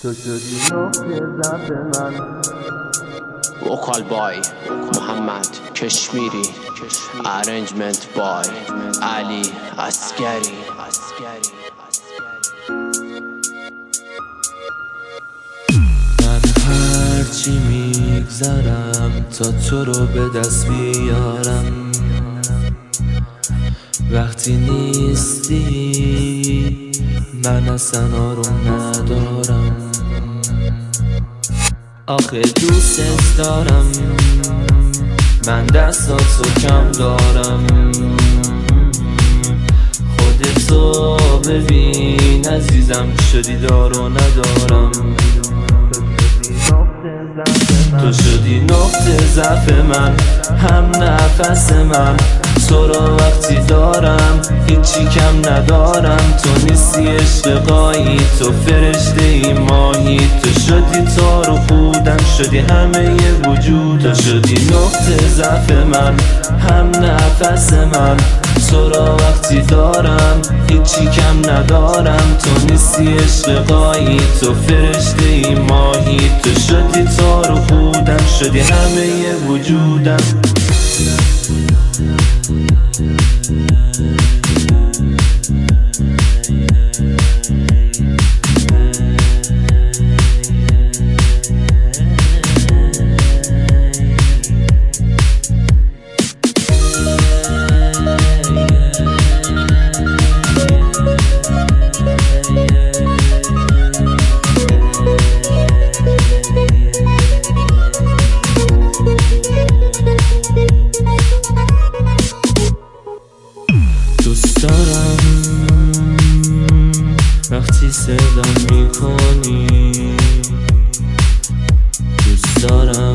تو شدی نقطه ضعف من. وکال بای محمد کشمیری، ارنجمنت بای علی عسگری. من هرچی میگذرم تا تو رو به دست بیارم، وقتی نیستی من اصلا آروم ندارم. آخه دوستت دارم، من دستاتو کم دارم. خودتو ببین عزیزم، شدی دار و ندارم. تو شدی نقطه ضعف من، هم نفس من. تو رو وقتی دارم هیچی کم ندارم. تو نیستی عشق قایی، تو فرشته ای ماهی. تو شدی تار و پودم، شدی همه ی وجود. تو شدی نقطه ضعف من، هم نفس من. تو رو وقتی دارم هیچی کم ندارم. تو نیستی عشق قایی، تو فرشته ای ماهی. تو شدی تار و پودم، شدی همه ی وجودم. دوست دارم وقتی صدام میکنی، دوست دارم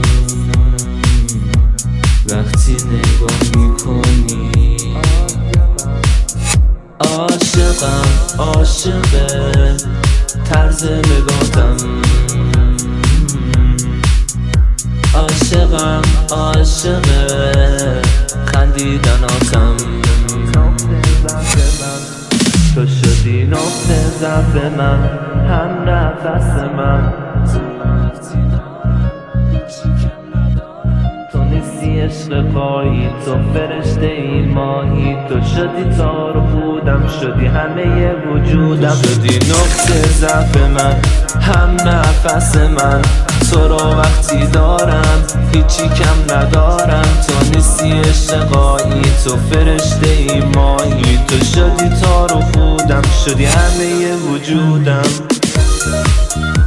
وقتی نگاه میکنی. عاشقم، عاشق طرز نگاتم. عاشقم، عاشق خندیدناتم. تو شدی نقطه ضعف من، هم نفس من. تو نیستی عشق قایی، تو فرشته ای ماهی. تو شدی تار و پودم، شدی همه ی وجودم. تو شدی نقطه ضعف من، هم نفس من. تو رو وقتی دارم هیچی کم ندارم. تو نیستی عشق قایی، تو فرشته ای ماهی. تو شدی تار و پودم، شدی همه ی وجودم.